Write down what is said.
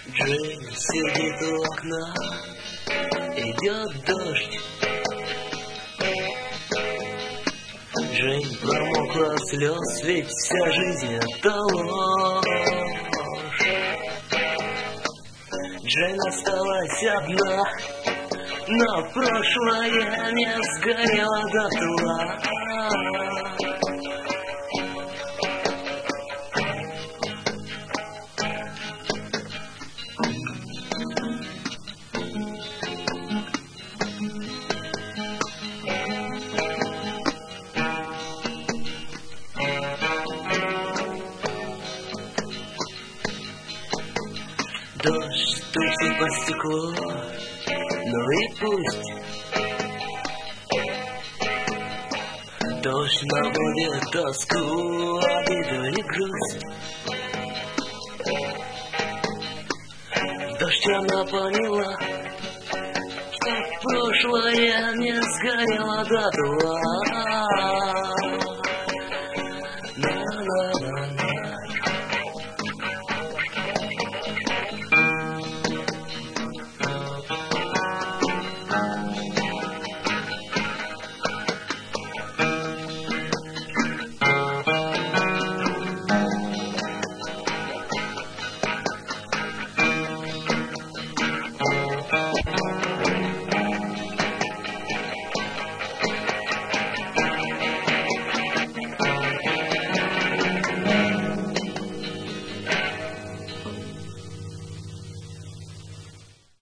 Джейн сидит у окна, идет дождь. Джейн промокла от слез, ведь вся жизнь это ложь. Джейн осталась одна, но прошлое не сгорело дотла. Дождь стучит по стеклу, ну и пусть. Дождь наводит тоску, обиду и грусть. В дождь она поняла, что прошлое не сгорело дотла.